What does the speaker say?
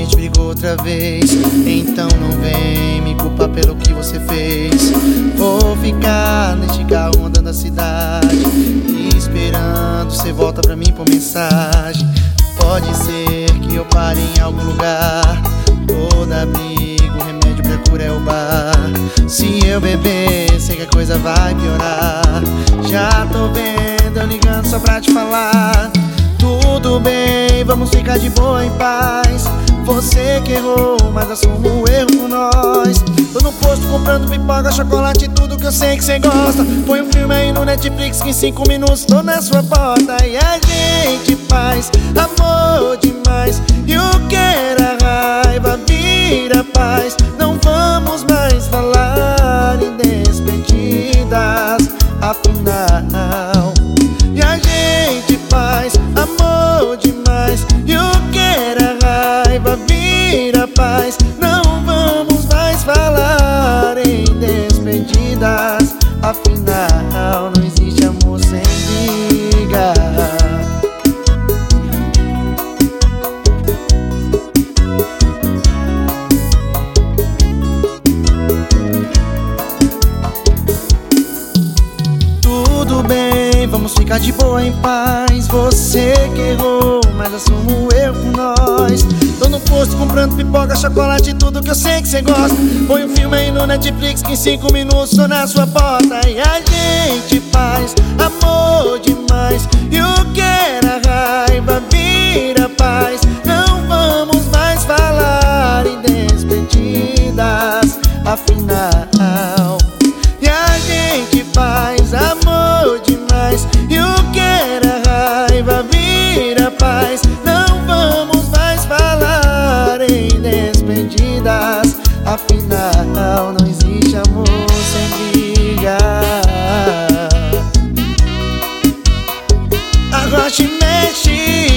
gente brigou outra vez. Então não vem me culpar pelo que você fez. Vou ficar neste carro andando a cidade, esperando cê volta pra mim por mensagem. Pode ser que eu pare em algum lugar. Toda abrigo, remédio pra cura é o bar. Se eu beber, sei que a coisa vai piorar. Já tô vendo, eu ligando só pra te falar. Tudo bem, vamos ficar de boa em paz. Você que errou, mas assumo o erro por nós. Tô no posto comprando pipoca, chocolate, tudo que eu sei que cê gosta. Põe um filme aí no Netflix que em 5 minutos tô na sua porta. E a gente faz amor demais, e o que era raiva vira paz. Não vamos mais falar em despedidas, afinal. E a gente faz amor demais, e o que era raiva vira paz. Não vamos mais falar em despedidas, afinal não existe amor sem briga. Tudo bem, vamos ficar de boa em paz. Você que errou, mas assumo o erro por nós. Tô no posto comprando pipoca, chocolate, tudo que eu sei que cê gosta. Põe um filme aí no Netflix que em 5 minutos tô na sua porta. E a gente faz amor demais, e o que era raiva vira paz. Não vamos mais falar em despedidas, afinal. E a gente faz amor demais, e o que era raiva vira paz. Não vamos mais falar em despedidas, afinal não existe amor sem briga. Agora te mexe